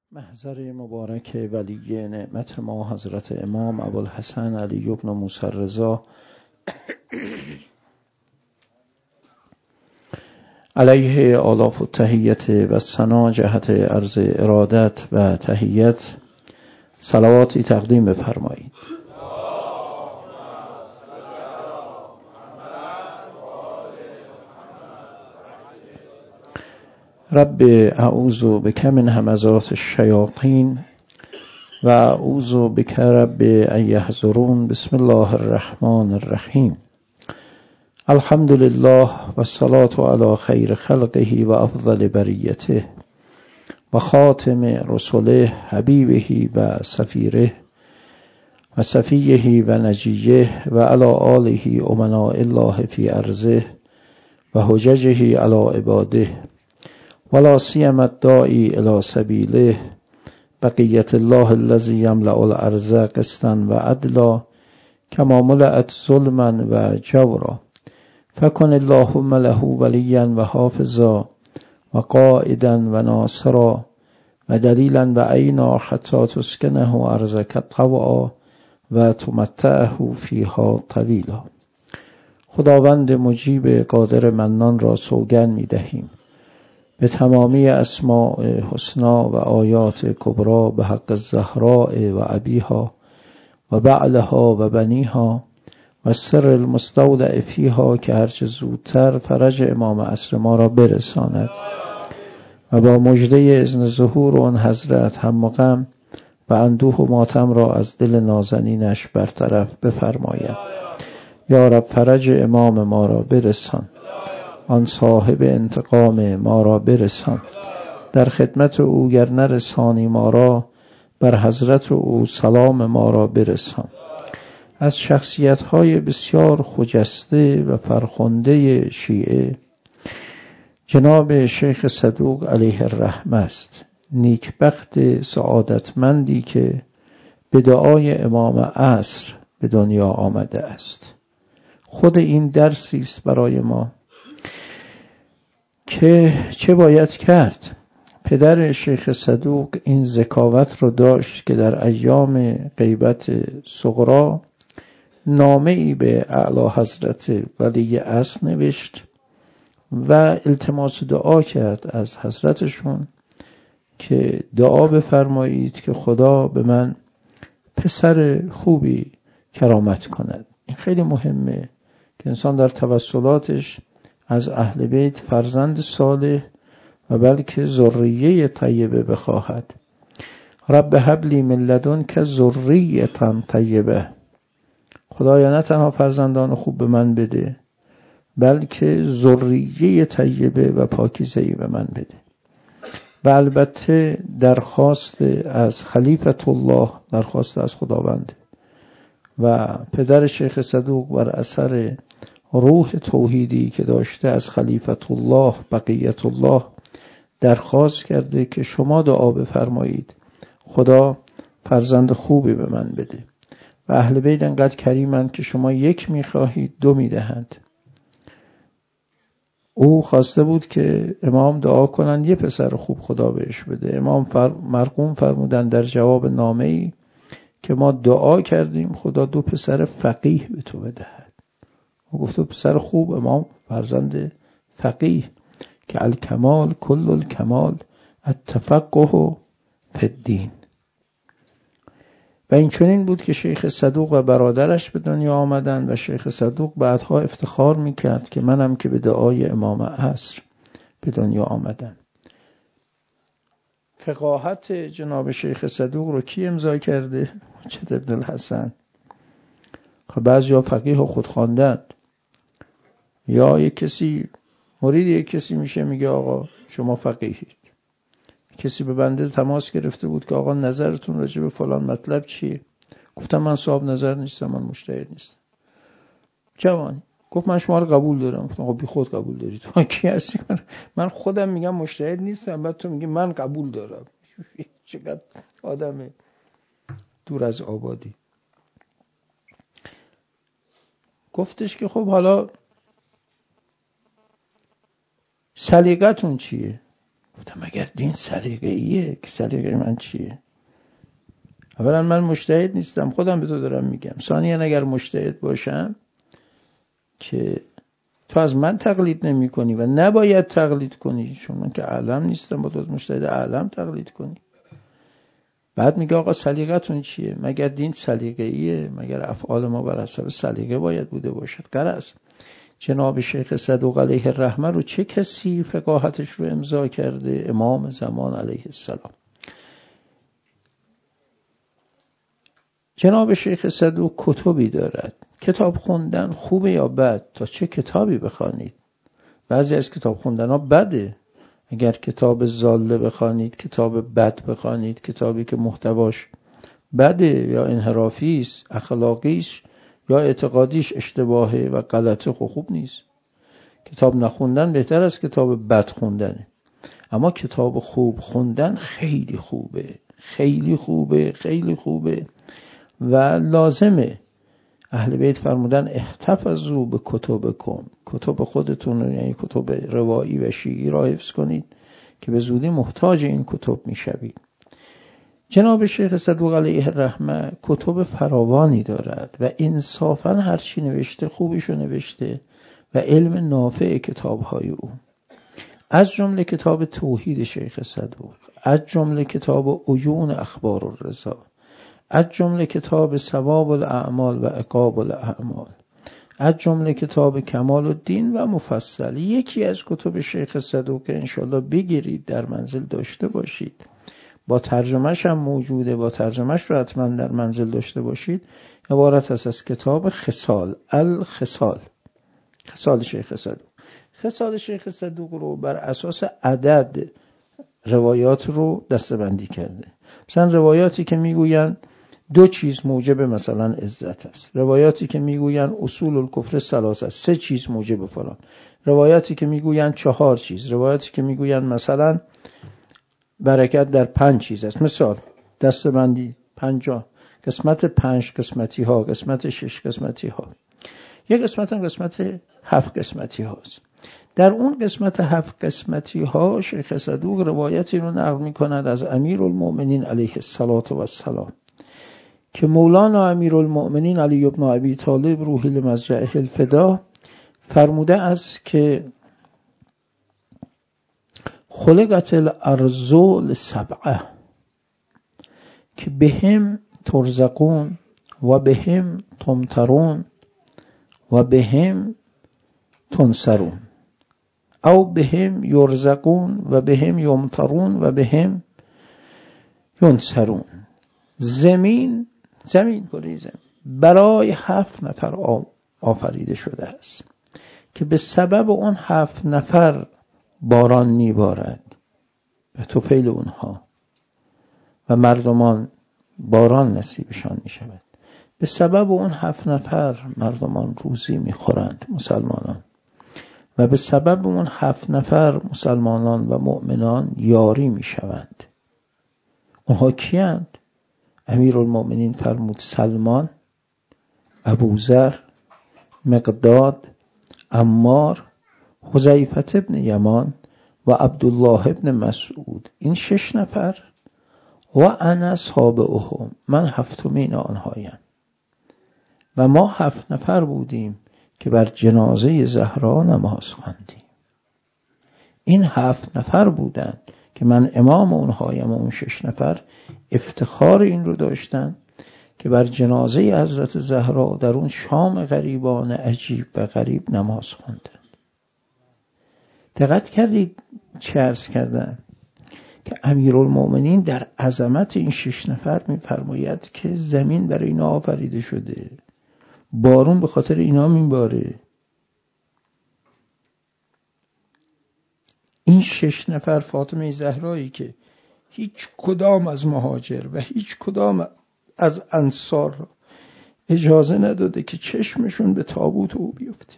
محضر مبارک ولی نعمت ما حضرت امام ابوالحسن علی بن موسی الرضا علیه آلاف التحیت و ثنا جهت عرض ارادت و تحیت صلواتی تقدیم بفرمایید. رب اعوذ بک من همزات الشیاطین و اعوذ بک رب ان یحضرون. بسم الله الرحمن الرحیم. الحمد لله و الصلاة علی خیر خلقه و افضل بریته و خاتم رسله حبیبه و سفیره و صفیه و نجیه و علی آله امناء الله فی ارضه و حججه علی عباده ولا سیما الداعی الی سبیله بقیت الله الذی یملأ الارض قسطا و عدلا کما ملأت ظلما و جورا فکن اللهم له ولیا و حافظا و قائدا و ناصرا و دلیلا و عینا حتی تسکنه ارضک طوعا و تمتعه فیها طویلا. خداوند مجیب قادر منان را سوگند می دهیم به تمامی اسماء حسنا و آیات کبرا به حق الزهراء و ابیها و بعلها و بنیها و سر المستودع فیها که هرچه زودتر فرج امام عصر ما را برساند و با مژده اذن ظهور آن حضرت هم و غم و اندوه و ماتم را از دل نازنینش برطرف بفرماید. یا رب فرج امام ما را برسان، آن صاحب انتقام ما را برسان. در خدمت او گر نرسانی ما را، بر حضرت او سلام ما را برسان. از شخصیت‌های بسیار خجسته و فرخنده شیعه جناب شیخ صدوق علیه الرحمه است، نیکبخت سعادتمندی که به دعای امام عصر به دنیا آمده است. خود این درسی است برای ما که چه باید کرد. پدر شیخ صدوق این ذکاوت رو داشت که در ایام غیبت صغرا نامه ای به اعلی حضرت ولی عصر نوشت و التماس دعا کرد از حضرتشون که دعا بفرمایید که خدا به من پسر خوبی کرامت کند. این خیلی مهمه که انسان در توسلاتش از اهل بیت فرزند صالح و بلکه ذریه طیبه بخواهد. رب هب لی من لدنک ذریة طیبه. خدایا نه تنها فرزندان خوب به من بده، بلکه ذریه طیبه و پاکیزه‌ای به من بده. و البته درخواست از خلیفت الله، درخواست از خداوند و پدر شیخ صدوق بر اثر روح توحیدی که داشته از خلیفت الله بقیت الله درخواست کرده که شما دعا بفرمایید خدا فرزند خوبی به من بده. و اهل بیت انقدر کریمند که شما یک میخواهید دو میدهند. او خواسته بود که امام دعا کنند یه پسر خوب خدا بهش بده. امام مرقوم فرمودن در جواب نامه‌ای که ما دعا کردیم خدا دو پسر فقیه به تو بدهد. او گفته پسر خوب، امام فرزند فقیه که الکمال کل الکمال التفقه فی الدین. و این چنین بود که شیخ صدوق و برادرش به دنیا آمدند و شیخ صدوق بعدها افتخار میکرد که منم که به دعای امام عصر به دنیا آمدم. فقاهت جناب شیخ صدوق رو کی امضا کرده؟ حجت ابن الحسن. خب بعضیا فقیه و خودخواندند، یا یک کسی مرید یک کسی میشه میگه آقا شما فقیهید. کسی به بنده تماس گرفته بود که آقا نظرتون راجع به فلان مطلب چیه؟ گفتم من صاحب نظر نیستم، من مجتهد نیستم. جوانی گفت من شما رو قبول دارم. گفتم آقا بی خود قبول دارید، تو کی هستی؟ من خودم میگم مجتهد نیستم، بعد تو میگی من قبول دارم. چقدر آدم دور از آبادی. گفتش که خب حالا سلیقتون چیه؟ گفتم مگر دین سلیقه‌ایه؟ که سلیقه من چیه؟ اولا من مجتهد نیستم، خودم به تو دارم میگم. ثانیاً اگر مجتهد باشم که تو از من تقلید نمی کنی و نباید تقلید کنی، چون من که اعلم نیستم با تو مجتهد اعلم تقلید کنی. بعد میگه آقا سلیقتون چیه؟ مگر دین سلیقه‌ایه؟ مگر افعال ما بر حسب سلیقه باید بوده باشد؟ غرض جناب شیخ صدوق علیه الرحمه رو چه کسی فقاهتش رو امضا کرده؟ امام زمان علیه السلام. جناب شیخ صدوق کتبی دارد. کتاب خوندن خوبه یا بد؟ تا چه کتابی بخوانید. بعضی از کتاب خوندن ها بده. اگر کتاب ضاله بخوانید، کتاب بد بخوانید، کتابی که محتواش بده یا انحرافی است، اخلاقیش یا اعتقادیش اشتباهه و غلطه، خوب نیست. کتاب نخوندن بهتر از کتاب بد خوندنه. اما کتاب خوب خوندن خیلی خوبه، خیلی خوبه، خیلی خوبه و لازمه. اهل بیت فرمودن احتفظوا به کتبکم، کتب خودتون، یعنی کتب روایی و شیعی را حفظ کنید که به زودی محتاج این کتب میشوید. جناب شیخ صدوق علیه الرحمه کتب فراوانی دارد و انصافا هر چی نوشته خوبیشو نوشته و علم نافع کتابهای او، از جمله کتاب توحید شیخ صدوق، از جمله کتاب عیون اخبار الرضا، از جمله کتاب ثواب الاعمال و عقاب الاعمال، از جمله کتاب کمال الدین و مفصل. یکی از کتب شیخ صدوق که انشالله بگیرید در منزل داشته باشید، با ترجمهش هم موجوده، با ترجمهش رو حتما در منزل داشته باشید، عبارت است از کتاب خصال، الخصال، خصال شیخ صدوق. خصال شیخ صدوق رو بر اساس عدد روایات رو دسته‌بندی کرده. مثلا روایاتی که میگوین 2 چیز موجب مثلا عزت است، روایاتی که میگوین اصول الکفر 3 است، 3 چیز موجب فلان، روایاتی که میگوین 4 چیز، روایاتی که میگوین مثلا برکت در 5 چیز است. مثال دسته‌بندی 50 قسمت 5 قسمتی ها، قسمت 6 قسمتی ها، یک قسمت هم قسمت 7 قسمتی هاست. در اون قسمت 7 قسمتی ها شیخ صدوق روایتی رو نقل می کند از امیرالمؤمنین علیه السلام که مولانا امیرالمؤمنین علی بن ابی طالب روحی لمضجعه الفدا فرموده است که خلقت الارض لسبعه که بهم ترزقون و بهم تمترون و بهم تنصرون او بهم یرزقون و بهم یمترون و بهم ینصرون. زمین برای 7 نفر آفریده شده است که به سبب اون 7 نفر باران میبارد به طفیل اونها و مردمان باران نصیبشان میشود. به سبب اون 7 نفر مردمان روزی میخورند، مسلمانان، و به سبب اون 7 نفر مسلمانان و مؤمنان یاری میشوند. اونها کیند؟ امیرالمؤمنین فرمود سلمان، ابوذر، مقداد، عمار، حذیفه ابن یمان و عبدالله ابن مسعود. این 6 نفر و انا سابعهم، من 7مین آنهایم. و ما 7 نفر بودیم که بر جنازه زهرا نماز خواندیم. این 7 نفر بودند که من امام اونهایم و اون 6 نفر افتخار این رو داشتن که بر جنازه حضرت زهرا در اون شام غریبان عجیب و غریب نماز خواندند. دقت کردید چه عرض کردن؟ که امیرالمؤمنین در عظمت این 6 نفر می‌فرماید که زمین برای اینا آفریده شده، بارون به خاطر اینا میباره. این 6 نفر فاطمه زهرایی که هیچ کدام از مهاجر و هیچ کدام از انصار اجازه نداده که چشمشون به تابوت او بیفته،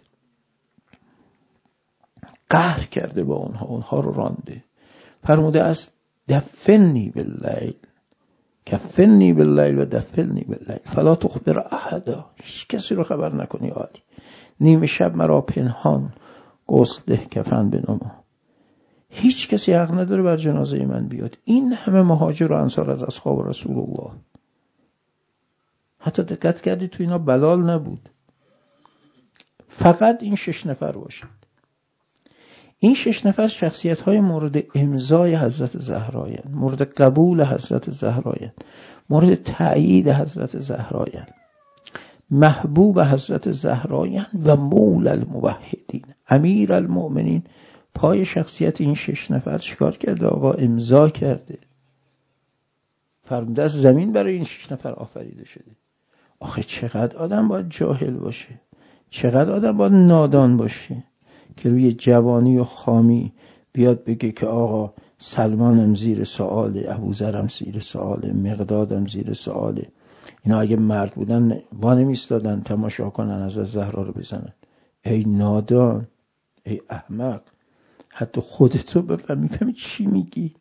قهر کرده با اونها رو رانده. فرموده است دفنی باللیل، کفنی باللیل و دفنی باللیل فلا تخبر احدا، هیچ کسی رو خبر نکنی عالی. نیمه شب مرا پنهان غسل ده کفن بنما. هیچ کسی حق نداره بر جنازه من بیاد. این همه مهاجر و انصار از اصحاب رسول الله. حتی دقت کردی تو اینا بلال نبود، فقط این 6 نفر باشد. این 6 نفر شخصیت های مورد امضای حضرت زهرایند، مورد قبول حضرت زهرایند، مورد تأیید حضرت زهرایند، محبوب حضرت زهرایند و مولا الموحدین، امیر المؤمنین. پای شخصیت این 6 نفر چیکار کرده آقا؟ امضا کرده، فرموده از زمین برای این 6 نفر آفریده شده. آخه چقدر آدم باید جاهل باشه، چقدر آدم باید نادان باشه که روی جوانی و خامی بیاد بگه که آقا سلمانم زیر سؤاله، ابوذرم زیر سؤاله، مقدادم زیر سؤاله. اینا اگه مرد بودن وانمیستادن تماشا کنن از زهرا رو بزنن. ای نادان، ای احمق، حتی خودتو میفهمی چی میگی؟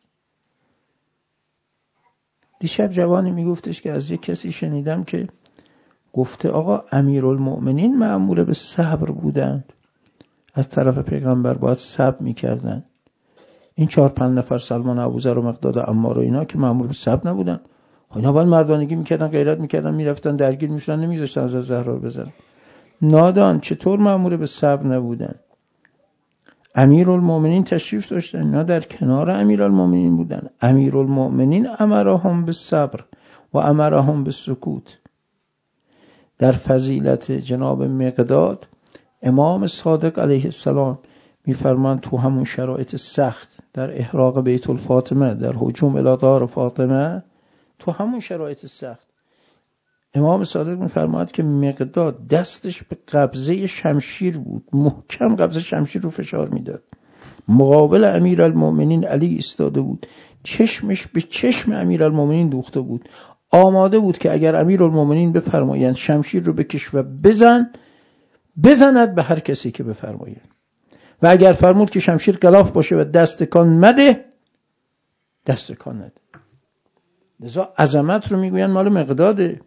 دیشب جوانی میگفتش که از یک کسی شنیدم که گفته آقا امیرالمؤمنین مأمور به صبر بودند، از طرف پیغمبر باید صبر میکردن. این 4-5 نفر سلمان، ابوذر و مقداد و عمار و اینا که مأمور به صبر نبودن، اینا باید مردانگی میکردن، غیرت میکردن، میرفتن درگیر میشدن، نمیذاشتن از زهرا رو بزنن. نادان، چطور مأمور به صبر نبودن؟ امیرالمؤمنین تشریف داشتن، اینا در کنار امیرالمؤمنین بودن. امیرالمؤمنین امرهم بالصبر و امرهم بالسکوت. در فضیلت جناب مقداد امام صادق علیه السلام میفرمان تو همون شرایط سخت، در احراق بیت الفاطمه، در هجوم الی دار فاطمه، تو همون شرایط سخت امام صادق میفرماد که مقداد دستش به قبضه شمشیر بود، محکم قبضه شمشیر رو فشار میداد. مقابل امیرالمؤمنین علی ایستاده بود، چشمش به چشم امیرالمؤمنین دوخته بود، آماده بود که اگر امیرالمؤمنین بفرمایند شمشیر رو بکش و بزند به هر کسی که بفرمایند، و اگر فرمود که شمشیر غلاف باشه و دست کان مده، دست کان نده. لذا عظمت رو میگوین مال مقداده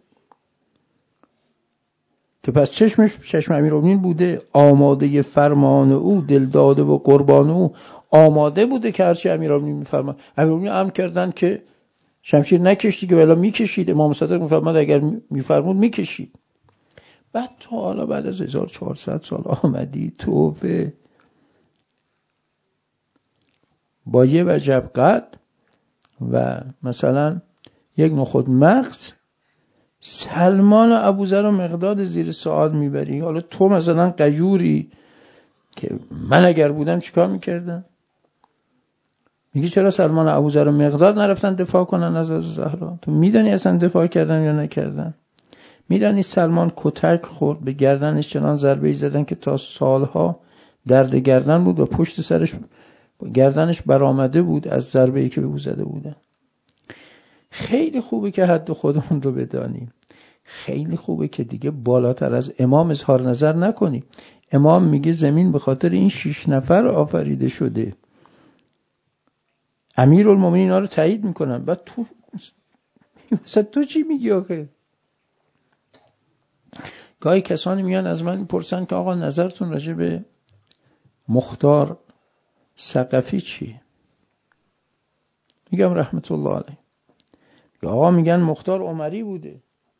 که پس چشم امیرالمؤمنین بوده، آماده فرمان او، دل داده و قربان او، آماده بوده که هرچی امیرالمؤمنین میفرماد. امیرالمؤمنین امر کردن که شمشیر نکشید، که ولی میکشید. امام صادق میفرماد اگر میفرمود میکشید. بعد تو حالا بعد از 1400 سال آمدی توبه با یه وجب قد و مثلا یک نخود مغز سلمان و ابوذر و مقداد زیر سوال میبری. حالا تو مثلا غیوری که من اگر بودم چیکار میکردم؟ میگی چرا سلمان و ابوذر و مقداد نرفتن دفاع کنن از زهرا؟ تو میدانی اصلا دفاع کردن یا نکردن؟ میدانی سلمان کتک خورد، به گردنش چنان ضربه‌ای زدن که تا سالها درد گردن بود و پشت سرش گردنش برآمده بود از ضربه‌ای که به او زده بودن. خیلی خوبه که حد خودمون رو بدانیم، خیلی خوبه که دیگه بالاتر از امام اظهار نظر نکنیم. امام میگه زمین به خاطر این 6 نفر آفریده شده. امیرالمؤمنین اینا رو تایید میکنن. بعد تو چی میگی آخه؟ گاهی کسانی میان از من میپرسن که آقا نظرتون راجع به مختار ثقفی چی؟ میگم رحمت الله علیه. آقا میگن مختار عمری بوده.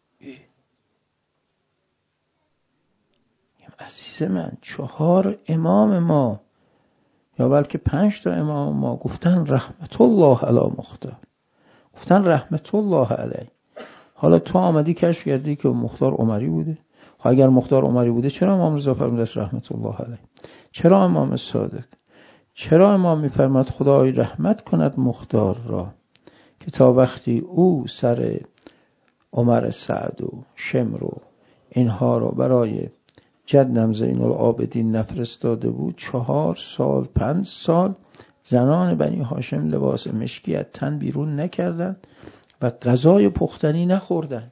عزیز من 4 امام ما یا بلکه 5 تا امام ما گفتن رحمت الله علی مختار، گفتن رحمت الله علیه. حالا تو آمدی کشف کردی که مختار عمری بوده. اگر مختار عمری بوده چرا امام رضا فرمود رحمت الله علیه؟ چرا امام صادق؟ چرا امام میفرماد خدای رحمت کند مختار را که تا وقتی او سر عمر سعد و شمر و اینها رو برای جدم زین العابدین نفرستاده بود، 4 سال 5 سال زنان بنی هاشم لباس مشکی از تن بیرون نکردن و غذای پختنی نخوردن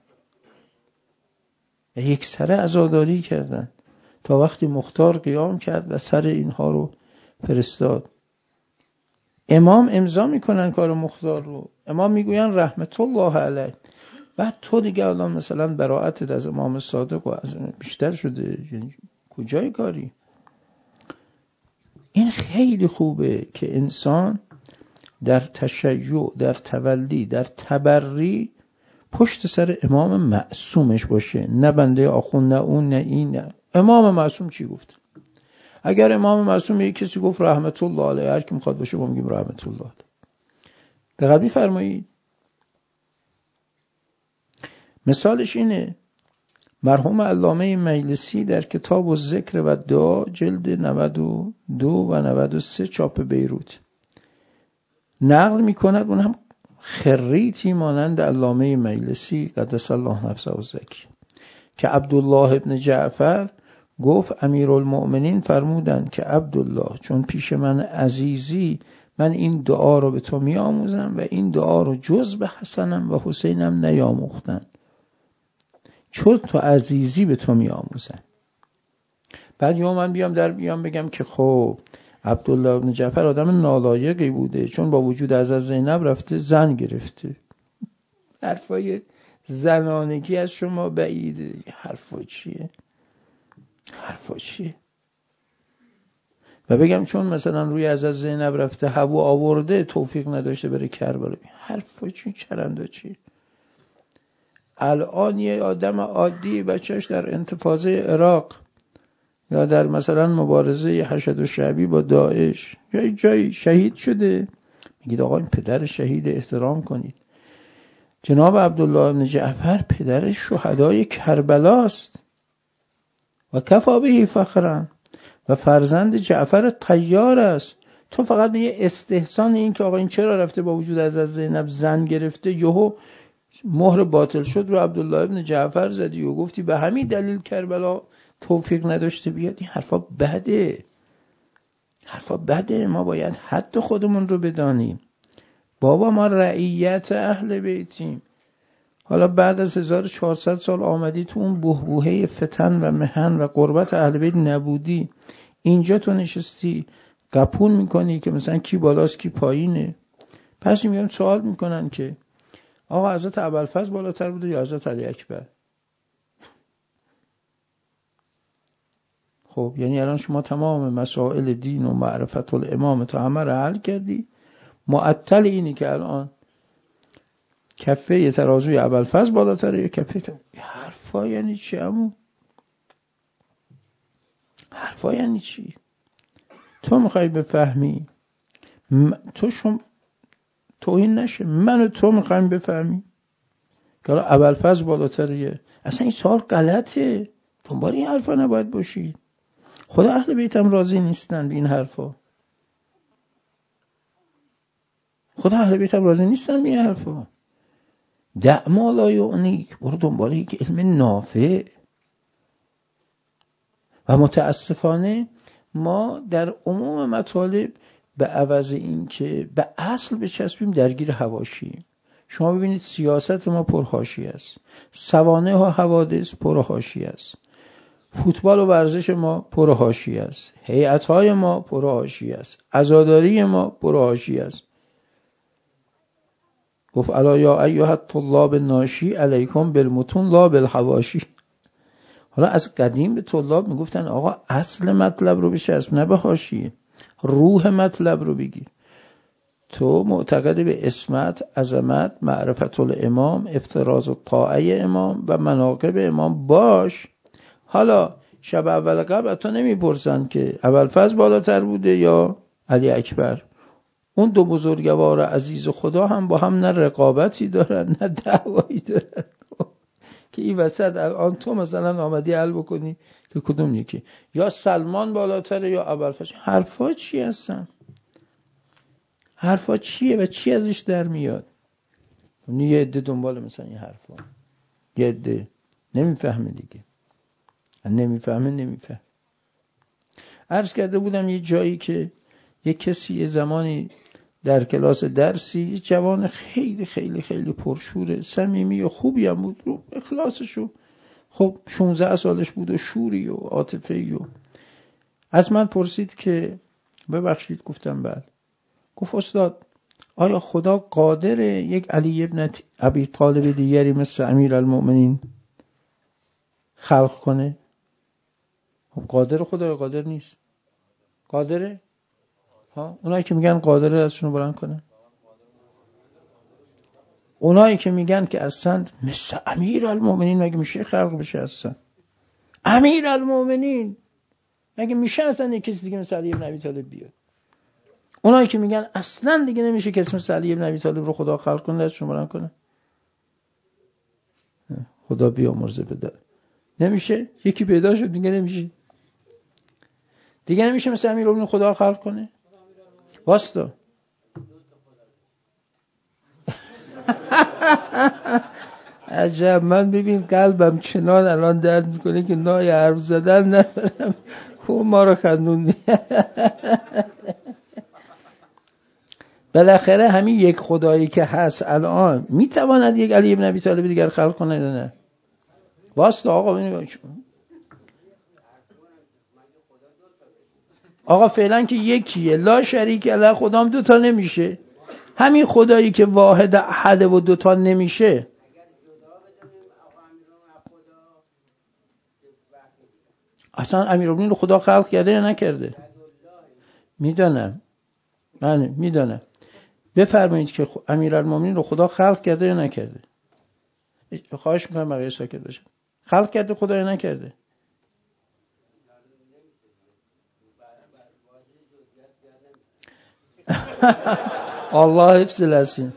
و یک سره عزاداری کردن تا وقتی مختار قیام کرد و سر اینها رو فرستاد. امام امضا میکنن کار مختار رو، امام میگوین رحمت الله علیه. بعد تو دیگه الان مثلا براءتت از امام صادق و از بیشتر شده، یعنی کجای کاری؟ این خیلی خوبه که انسان در تشیع، در تولی، در تبری پشت سر امام معصومش باشه، نه بنده آخوند، نه اون، نه این، نه. امام معصوم چی گفت؟ اگر امام معصوم یک کسی گفت رحمت الله علیه، هر کی میخواد باشه ما میگیم رحمت الله علیه. دقیقاً فرمایید. مثالش اینه، مرحوم علامه مجلسی در کتاب الذکر و دعا جلد 92 و 93 چاپ بیروت نقل میکند، اون هم خریتی مانند علامه مجلسی قدس الله نفسه الزکی، که عبدالله ابن جعفر گفت امیرالمؤمنین فرمودند که عبدالله چون پیش من عزیزی، من این دعا رو به تو می آموزم و این دعا رو جز به حسنم و حسینم نیاموختن، چون تو عزیزی به تو می آموزن. بعد یا من بیام بگم که خب عبدالله ابن جعفر آدم نالایقی بوده، چون با وجود از زینب رفته زن گرفته. حرفای زنانگی از شما بعیده. حرفا چیه؟ و بگم چون مثلا روی از زینب رفته هوا آورده توفیق نداشته بره کربلا. حرفا چرنده چی؟ الان یه آدم عادی بچهش در انتفاضه عراق یا در مثلا مبارزه حشد و شعبی با داعش جایی شهید شده، میگید آقا این پدر شهید احترام کنید. جناب عبدالله بن جعفر پدر شهدای کربلاست و کفا به فخرا و فرزند جعفر طیار است. تو فقط یه استحسان این که آقا این چرا رفته با وجود از زینب زن گرفته، یهو مهر باطل شد رو عبدالله بن جعفر زدی و گفتی به همین دلیل کربلا توفیق نداشته بیاد. این حرفا بده. ما باید حد خودمون رو بدانیم. بابا ما رعیت اهل بیتیم. حالا بعد از 1400 سال آمدی تو اون بحبوحه فتن و محن و قربت اهل بیت نبودی، اینجا تو نشستی قپون میکنی که مثلا کی بالاست کی پایینه. پس میگن سوال میکنن که آقا حضرت ابوالفضل بالاتر بوده یا حضرت علی اکبر؟ خب یعنی الان شما تمام مسائل دین و معرفت الامام تو همه رو حل کردی، معطل اینی که الان کفه ترازوی ابوالفضل بالاتره یا کفه حرفا یعنی چی عمو؟ حرفا یعنی چی؟ تو میخوای بفهمی توهین نشه، من و تو میخوایم بفهمی که الان ابوالفضل بالاتره. اصلا این سوال غلطه، دنبال این حرفا نباید باشید. خدا اهل بیتم راضی نیستن به این حرفا. دع ما لا یعنیک، برو دنبال یک علم نافع. و متاسفانه ما در عموم مطالب به عوض این که به اصل بچسبیم درگیر حواشی. شما ببینید سیاست ما پرحاشیه است، سوانح و حوادث پرحاشیه است، فوتبال و ورزش ما پرحاشیه است، هیئت‌های ما پرحاشیه است، عزاداری ما پرحاشیه است. گفت الا یا ایها الطلاب الناشی علیکم بالمتون لا بالحواشی. حالا از قدیم به طلاب میگفتن آقا اصل مطلب رو بچسب، نه به حاشیه، روح مطلب رو بگیر. تو معتقد به اسمت، عظمت، معرفت الامام، افتراض الطاعه امام و مناقب امام باش. حالا شب اول قبل تو نمیپرسن که ابوالفضل بالاتر بوده یا علی اکبر. اون دو بزرگوار عزیز خدا هم با هم نه رقابتی دارن نه دعوایی دارن که این وسط الان تو مثلا آمدی حل بکنی که کدوم یکی، یا سلمان بالاتره یا ابوالفضل. حرفا چی هستن؟ حرفا چیه و چی ازش در میاد؟ یه عده دنبال مثلا این حرفا، یه عده نمیفهمه دیگه، نمیفهمه. عرض کرده بودم یه جایی که یه کسی یه زمانی در کلاس درسی، یه جوان خیلی خیلی خیلی پرشور صمیمی و خوبی هم بود، رو اخلاصشو، خب 16 سالش بود و شوری و عاطفه‌ای، و از من پرسید که ببخشید. گفتم بله. گفت استاد آیا خدا قادره یک علی ابن ابی طالب دیگری مثل امیرالمؤمنین خلق کنه؟ خب قادر خدا یا قادر نیست؟ قادره. ها، اونایی که میگن قادر ازشون بلند کنه، اونایی که میگن که اصلا مثل امیرالمومنین مگه میشه خلق بشه؟ اصلا امیرالمومنین مگه میشه اصلا یک کسی دیگه مثل علی بن ابی طالب بیاد؟ اونایی که میگن اصلا دیگه نمیشه کسی مثل علی بن ابی طالب رو خدا خلق کنه، ازشون بلند کنه. خدا بیامرزه بده. نمیشه. یکی پیدا شد دیگه نمیشه. دیگه نمیشه مثل امیرالمومنین خدا خلق کنه. واسطا عجب. من ببین قلبم چنان الان درد میکنه که نای حرف زدن ندارم. خوب ما رو خندوندی. بالاخره همین یک خدایی که هست الان میتواند یک علی بن ابی طالب دیگر خلق کنه یا نه؟ واسطا آقا ببین آقا فعلا که یکیه، لا شریک له، خدام دوتا نمیشه. همین خدایی که واحد احد و دوتا نمیشه. اصلا امیرالمومنین رو خدا خلق کرده یا نکرده؟ میدانم، من میدانم. بفرمایید که امیرالمومنین رو خدا خلق کرده یا نکرده؟ خواهش میکنم بقیه ساکت باشن. خلق کرده خدا یا نکرده؟ الله حفظ لسین.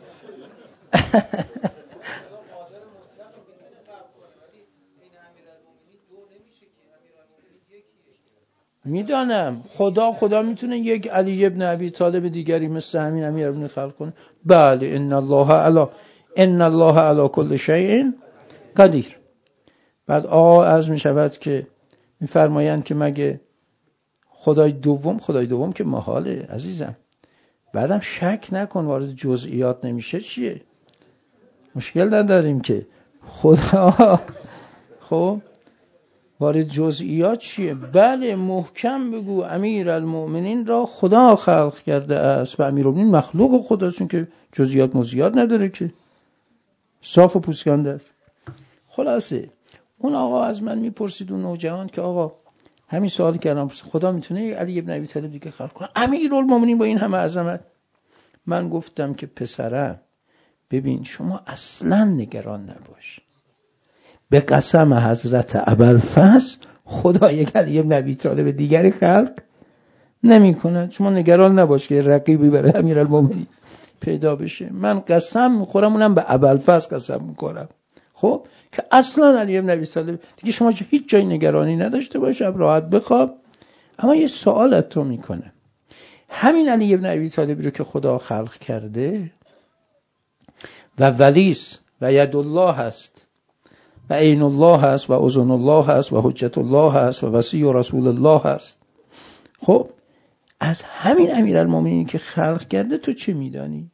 میدانم خدا میتونه یک علی ابن ابی طالب دیگری مثل همین امیرالمومنین خلق کنه. بله، ان الله علی کل شیء قدیر. بعد عرض می شود که میفرمایند که مگه خدای دوم که محاله عزیزم. بعدم شک نکن وارد جزئیات نمیشه چیه؟ مشکل نداریم که خدا خب وارد جزئیات چیه؟ بله محکم بگو امیرالمومنین را خدا خلق کرده است و امیرالمومنین مخلوق خداست که جزئیات مزیات نداره که، صاف و پوسکنده است. خلاصه اون آقا از من میپرسید، اون نوجوان که آقا همین سوالی کردم خدا میتونه علی ابن ابی طالب دیگه خلق کنه امیرالمومنین با این همه عظمت؟ من گفتم که پسرم ببین شما اصلا نگران نباش، به قسم حضرت ابوالفضل خدا یک علی ابن ابی طالب دیگری خلق نمیکنه. شما نگران نباش که رقیبی برای امیرالمومنین پیدا بشه. من قسم میخورم، اونم به ابوالفضل قسم میخورم خب که اصلا علی ابن ابی طالب دیگه شما هیچ جای نگرانی نداشته باش، راحت بخواب. اما یه سوال از تو میکنه، همین علی ابن ابی طالبی رو که خدا خلق کرده و ولیس و ید الله هست و عین الله هست و اذن الله هست و حجت الله هست و وصی رسول الله هست، خب از همین امیرالمومنین که خلق کرده تو چه میدانی؟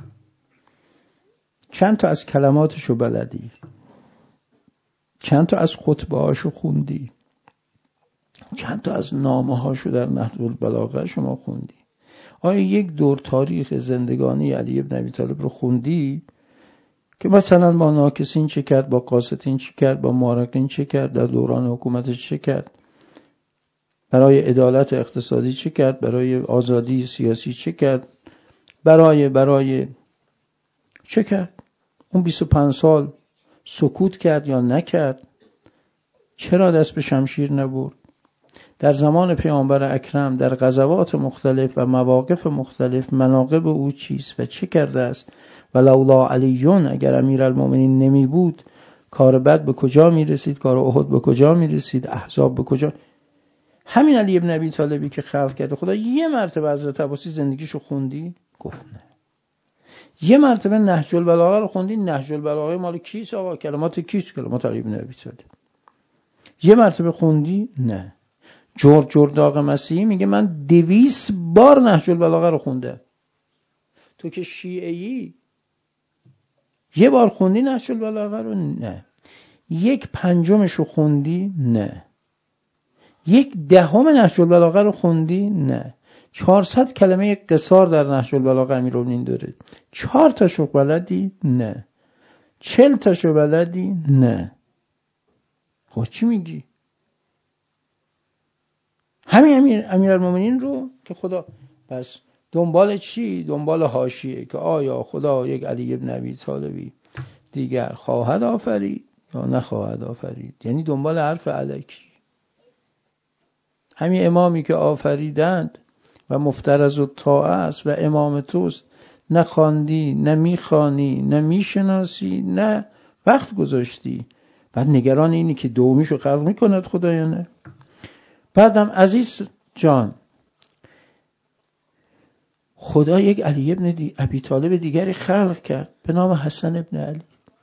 چند تا از کلماتشو بلدی؟ چند تا از خطبه هاشو خوندی؟ چند تا از نامه هاشو در نهج البلاغه شما خوندی؟ آیا یک دور تاریخ زندگانی علی ابن ابی طالب رو خوندی که مثلا با ناکسین چه کرد، با قاسطین چه کرد، با مارقین چه کرد، در دوران حکومتش چه کرد، برای عدالت اقتصادی چه کرد، برای آزادی سیاسی چه کرد، برای چه کرد؟ اون 25 سال سکوت کرد یا نکرد؟ چرا دست به شمشیر نبرد؟ در زمان پیامبر اکرم در غزوات مختلف و مواقف مختلف مناقب او چیست و چه کرده است؟ و لولا علیون، اگر امیرالمومنین نمی بود کار بد به کجا می رسید؟ کار احد به کجا می رسید؟ احزاب به کجا؟ همین علی ابن ابی طالبی که خلق کرده خدا یه مرتبه حضرت عباسی زندگیشو خوندی؟ گفت نه. یه مرتبه نهج البلاغه رو خوندی؟ نهج البلاغه مال کیست آقا؟ کلمات کیست؟ کلمات علی ابن ابی طالب. یه مرتبه خوندی؟ نه. جرداق مسیحی میگه من 200 بار نهج البلاغه رو خونده. تو که شیعه‌ای یه بار خوندی نهج البلاغه رو؟ نه. 1/5 رو خوندی؟ نه. 1/10 نهج البلاغه رو خوندی؟ نه. 400 کلمه قصار در نهج البلاغه امیرالمومنین داره، 4 تاشو بلدی؟ نه. 40 تاشو بلدی؟ نه. خب چی میگی؟ همین امیرالمومنین رو که خدا پس دنبال چی؟ دنبال حاشیه که آیا خدا یک علی ابن ابی طالبی دیگر خواهد آفرید یا نخواهد آفرید. یعنی دنبال حرف الکی. همین امامی که آفریدند و مفترض الطاعه است و امام توست، نه خواندی، نه میخوانی، نه میشناسی، نه وقت گذاشتی، بعد نگران اینی که دومیشو خلق میکند خدا یا نه. بعدم عزیز جان، خدا یک علی ابن ابی طالب دیگری خلق کرد به نام حسن ابن علی،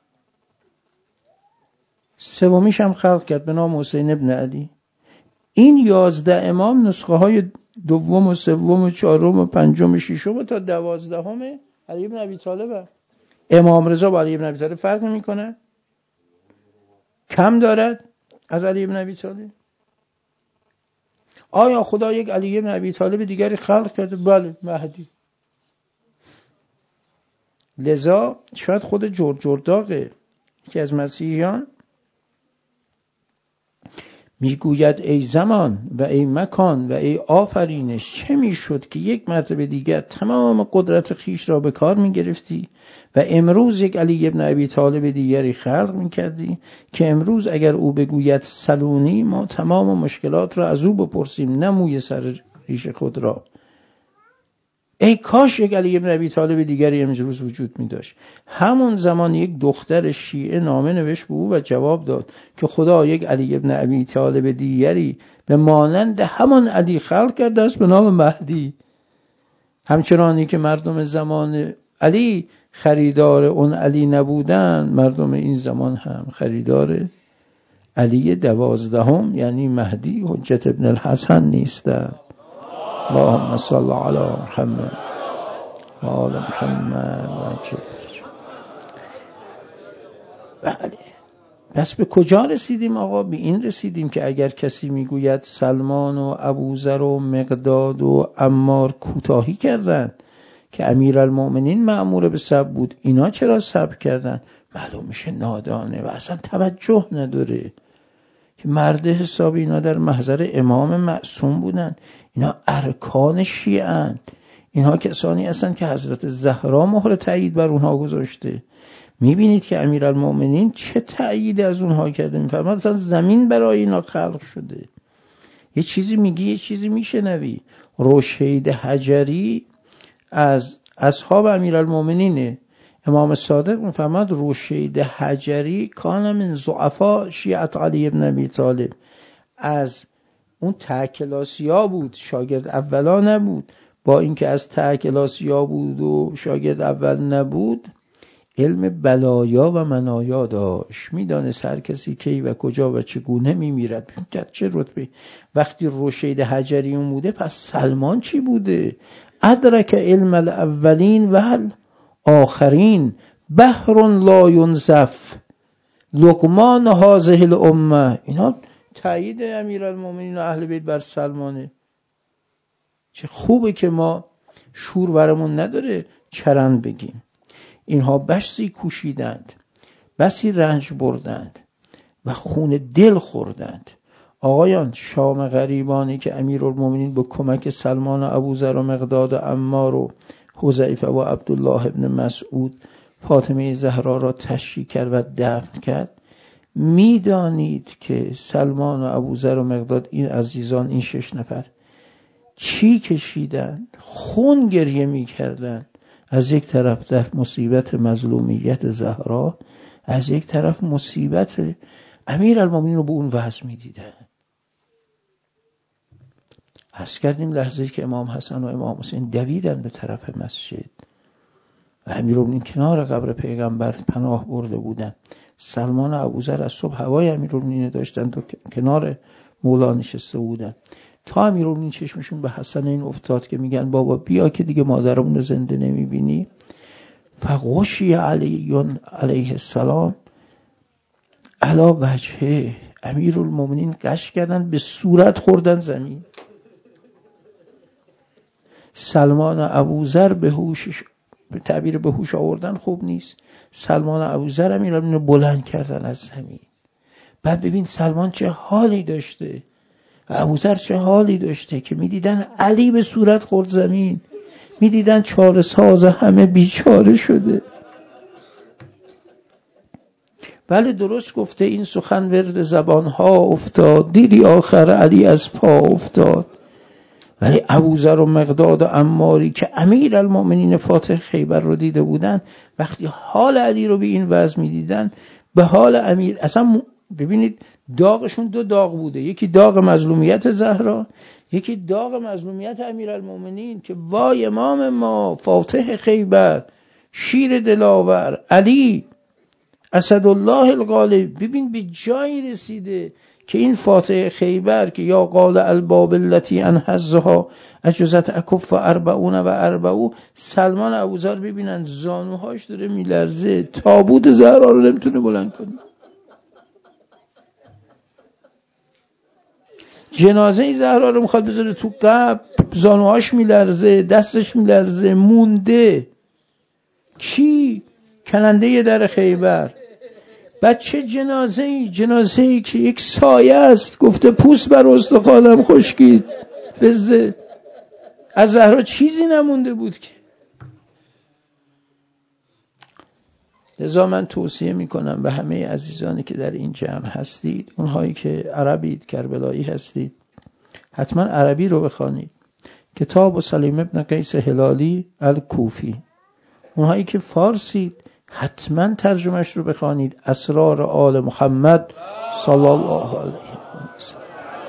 سومیش هم خلق کرد به نام حسین ابن علی. این 11 امام نسخه های دوم و سوم و چهارم و پنجم و ششم تا 12 علی ابن ابی طالب. امام رضا با علی ابن ابی طالب فرق نمی‌کنه؟ کم دارد از علی ابن ابی طالب؟ آیا خدا یک علی ابن ابی طالب دیگری خلق کرده؟ بله، مهدی. لذا شاید خود جرجرداغه که از مسیحیان میگوید ای زمان و ای مکان و ای آفرینش، چه میشد که یک مرتبه دیگر تمام قدرت خیش را به کار میگرفتی و امروز یک علی ابن ابی طالب دیگری خلق میکردی که امروز اگر او بگوید سلونی، ما تمام مشکلات را از او بپرسیم، نه موی سر ریش خود را. ای کاش یک علی ابن ابی طالب دیگری امروز وجود می داشت. همون زمان یک دختر شیعه نامه نوشت به او و جواب داد که خدا یک علی ابن ابی طالب دیگری به مانند همان علی خلق کرده است به نام مهدی. همچنانی که مردم زمان علی خریدار اون علی نبودن، مردم این زمان هم خریدار علی 12 یعنی مهدی حجت ابن الحسن نیستند. اللهم صل علی محمد و آل محمد و عجل. بله، پس به کجا رسیدیم آقا؟ به این رسیدیم که اگر کسی میگوید سلمان و ابوذر و مقداد و عمار کوتاهی کردند که امیرالمؤمنین مأمور به صبر بود، اینا چرا صبر کردن؟ معلوم میشه نادانه و اصلا توجه نداره که مرد حساب اینا در محضر امام معصوم بودن. اینا ارکان شیعه اند. اینها کسانی هستند که حضرت زهرا مهر تأیید بر اونها گذاشته. میبینید که امیرالمؤمنین چه تأیید از اونها کرده. میفرماد اصلا زمین برای اینا خلق شده. یه چیزی میگی، یه چیزی میشنوی. روشید حجری از اصحاب امیرالمؤمنینه. امام صادق میفرماد روشید حجری کان من ضعفاء شیعه علی ابن ابی طالب، از اون تأکلاسیا بود، شاگرد اولا نبود. با اینکه از تأکلاسیا بود و شاگرد اول نبود، علم بلایا و منایا داشت. میدانست هر کسی کی و کجا و چگونه میمیرد، در چه رتبه. وقتی روشید حجری اون بوده، پس سلمان چی بوده؟ ادرک علم الاولین و آخرین، بحر لا ینزف، لقمان هذه الامه. اینا تایید امیرالمؤمنین و اهل بیت بر سلمانه. چه خوبه که ما شور برمون نداره چرند بگیم. اینها بسی کوشیدند، بسی رنج بردند و خون دل خوردند. آقایان، شام غریبانی که امیرالمؤمنین با کمک سلمان و ابوذر و مقداد و عمار و حذیفه و عبدالله ابن مسعود فاطمه زهرا را تشییع کرد و دفن کرد، میدانید که سلمان و ابوذر و مقداد، این عزیزان، این 6 نفر چی کشیدن؟ خون گریه میکردن. از یک طرف در مصیبت مظلومیت زهرا، از یک طرف مصیبت امیرالمؤمنین رو به اون وضع میدیدن. عرض کردیم لحظه‌ای که امام حسن و امام حسین دویدن به طرف مسجد و امیرالمؤمنین کنار قبر پیغمبر پناه برده بودن. سلمان و ابوذر از صبح هوای امیرالمؤمنین داشتن تا کنار مولا نشسته بودن، تا امیرالمؤمنین چشمشون به حسن این افتاد که میگن بابا بیا که دیگه مادرمون رو زنده نمیبینی. فغشی علیون علیه السلام علا وجهه، امیرالمؤمنین قش کردن، به صورت خوردن زمین. سلمان و ابوذر به هوشش، به تعبیر به هوش آوردن خوب نیست، سلمان و ابوذر امیرالمؤمنین بلند کردن از زمین. بعد ببین سلمان چه حالی داشته، ابوذر چه حالی داشته که میدیدن علی به صورت خورد زمین، میدیدن چاره ساز همه بیچاره شده. بله درست گفته، این سخن ورد زبانها افتاد، دیدی آخر علی از پا افتاد. ولی ابوذر و مقداد و عماری که امیر المؤمنین فاتح خیبر رو دیده بودن، وقتی حال علی رو به این وضع میدیدن به حال امیر، اصلا ببینید داغشون دو داغ بوده، یکی داغ مظلومیت زهرا، یکی داغ مظلومیت امیرالمومنین که وای امام ما فاتح خیبر، شیر دلاور، علی اسدالله الغالب. ببین به جایی رسیده که این فاتح خیبر که یا قال الباب التي انحزها اجزت اکف 40 و 40، سلمان ابوذر ببینن زانوهاش داره میلرزه، تابوت زهرا رو نمیتونه بلند کنه. جنازه زهرا رو میخواد بذاره تو قبر، زانوهاش میلرزه، دستش میلرزه، مونده. کی؟ کننده در خیبر. بچه جنازه‌ای که یک سایه است، گفته پوست بر استخوانم خشکید، فزه. از زهرا چیزی نمونده بود که. لذا من توصیه میکنم به همه عزیزانی که در این جمع هستید، اونهایی که عربید، کربلایی هستید، حتما عربی رو بخوانید. کتاب سلیم ابن قیس هلالی الکوفی. اونهایی که فارسید حتما ترجمهش رو بخوانید، اسرار آل محمد صلی الله علیه و سلم.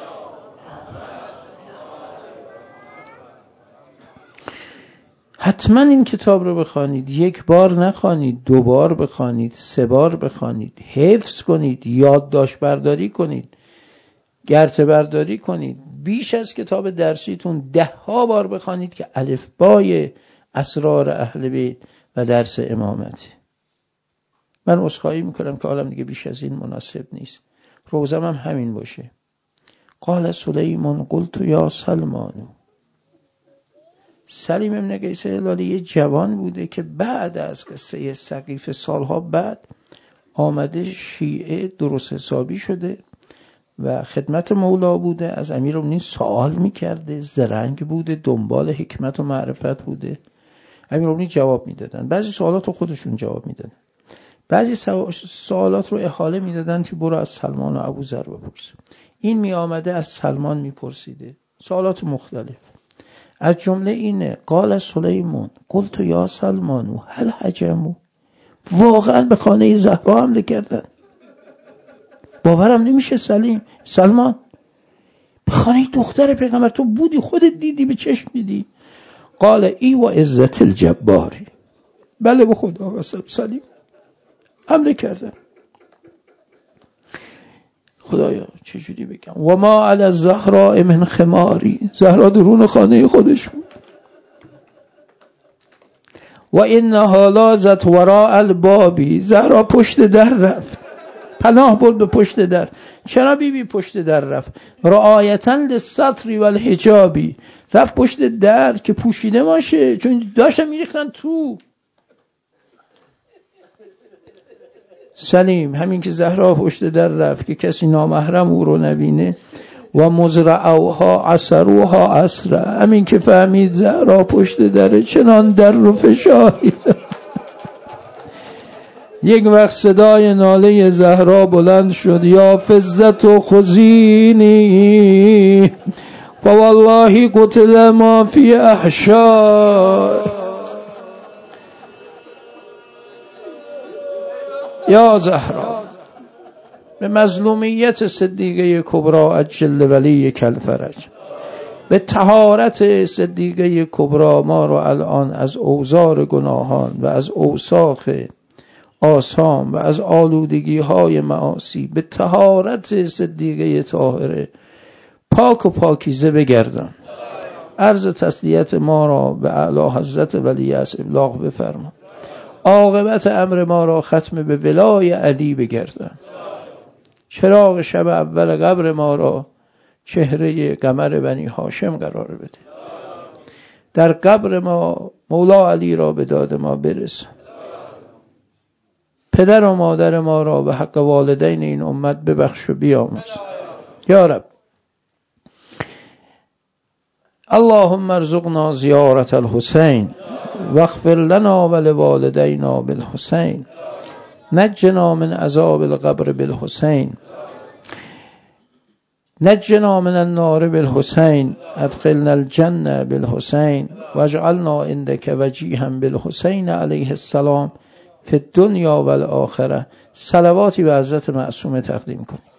حتما این کتاب رو بخوانید، یک بار نخوانید، 2 بار بخوانید، 3 بار بخوانید، حفظ کنید، یادداشت برداری کنید، گرته برداری کنید، بیش از کتاب درسیتون 10 بار بخوانید که الفبای اسرار اهل بیت و درس امامته. من عذرخواهی میکنم که عالم دیگه بیش از این مناسب نیست، روزم هم همین باشه. قال سلیمان قلت یا سلمان. سلیم ابن قیس هلالی یه جوان بوده که بعد از قصه سقیف سالها بعد آمده شیعه درست حسابی شده و خدمت مولا بوده، از امیرالمومنین سوال میکرده، زرنگ بوده، دنبال حکمت و معرفت بوده. امیرالمومنین جواب میدادن، بعضی سوالات رو خودشون جواب میدادن، بعضی سوالات رو احاله میدادن که برو از سلمان و ابوذر بپرس. این می آمده از سلمان میپرسیده سوالات مختلف، از جمله اینه قال سلیمان قلت یا سلمان هل هجموا، واقعا به خانه زهرا حمله کردن؟ باورم نمیشه سلمان به خانه دختر پیغمبر تو بودی، خودت دیدی، به چشم دیدی. قال ای و عزت الجباری، بله به خدا قسم سلیم حمله کردن. خدایا چجوری بگم، و ما علی الزهراء من خماری، زهرا درون خانه خودش بود. و انها لازت وراء البابی، زهرا پشت در رفت، پناه برد به پشت در. چرا بیبی پشت در رفت؟ رعایتا للستر والحجابی، رفت پشت در که پوشیده باشه، چون داشتن میریختن تو. سلیم همین که زهرا پشت در رفت که کسی نامحرم او رو نبینه، و مزرعوها عصروها عصره، همین که فهمید زهرا پشت دره چنان در رو فشاری. یک وقت صدای ناله زهرا بلند شد، یا فزت و خزینی فوالله قتل ما فی احشار. یا زهرا، به مظلومیت صدیقه کبری عجل ولی کالفرج، به طهارت صدیقه کبری ما رو الان از اوزار گناهان و از اوساخ آثام و از آلودگی های معاصی، به طهارت صدیقه طاهره پاک و پاکیزه بگردان. عرض تسلیت ما را به اعلی حضرت ولی عصر ابلاغ بفرما. عاقبت امر ما را ختم به ولای علی بگردان. چراغ شب اول قبر ما را چهره قمر بنی هاشم قرار بده. در قبر ما مولا علی را به داد ما برسان. پدر و مادر ما را به حق والدین این امت ببخش و بیامرز. یا رب اللهم ارزقنا زیارت الحسین واغفر لنا ولوالدینا بالحسین نجنا من عذاب القبر بالحسین نجنا من النار بالحسین ادخلنا الجنة بالحسین واجعلنا عندك وجیها بالحسین علیه السلام فی الدنیا و الآخره. صلواتی به حضرت معصومه تقدیم کنید.